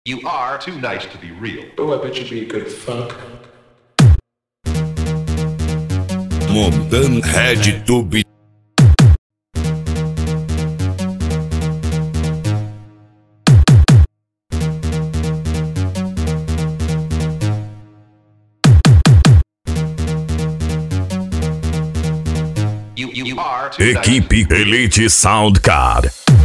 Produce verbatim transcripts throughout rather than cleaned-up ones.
You are too nice to be real. Oh, I bet you'd be a good fuck. Montando Red Tube. You, you, you are too Equipe nice. Elite Sound Card.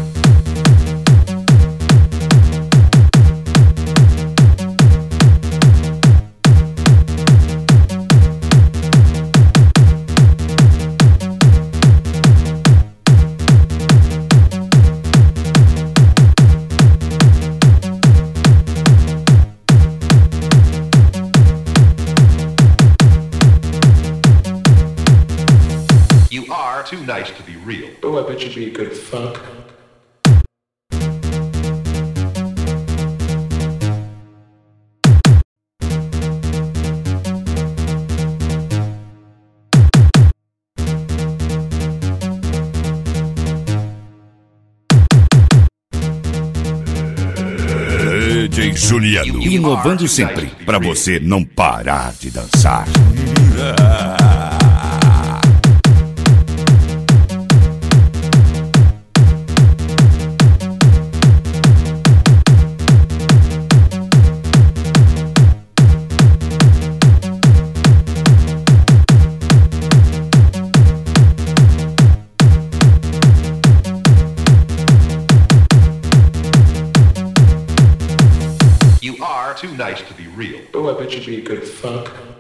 You are too nice to be real. Oh, I bet you'd be a good fuck. D J Juliano. Inovando sempre, pra você não parar de dançar. You are too nice to be real. Oh, I bet you'd be a good fuck.